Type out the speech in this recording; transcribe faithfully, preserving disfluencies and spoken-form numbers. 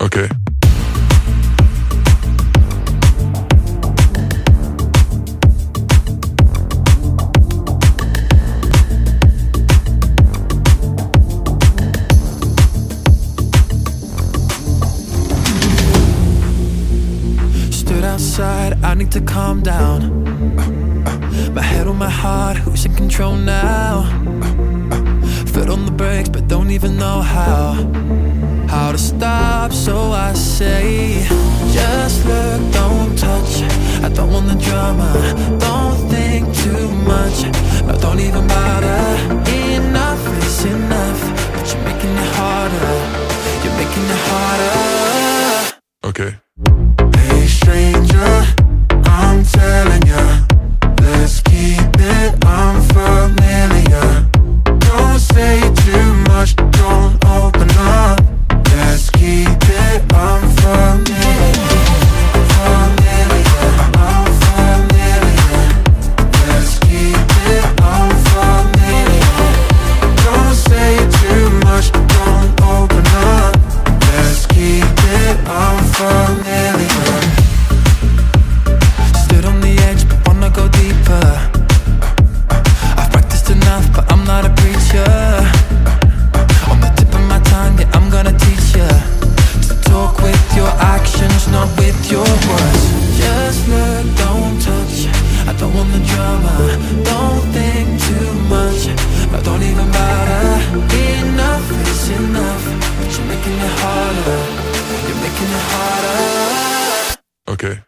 Okay. Stood outside, I need to calm down. My head on my heart, who's in control now? Foot on the brakes, but don't even know how How to stop, so I say just look, don't touch. I don't want the drama, don't think too much. No, don't even bother. Enough is enough, but you're making it harder. You're making it harder. Okay. Hey stranger, I'm telling ya, let's keep it unfamiliar. Don't say too much, don't open up. Let's keep it unfamiliar. Familiar, unfamiliar. Let's keep it unfamiliar. Don't say too much, don't open up. Let's keep it unfamiliar. Stood on the edge, but wanna go deeper. I've practiced enough, but I'm not a preacher. On the tip of my tongue, yeah, I'm gonna teach ya to talk with your actions, not with your words. Just look, don't touch. I don't want the drama, don't think too much. No, don't even bother. Enough is enough, but you're making it harder. You're making it harder. Okay.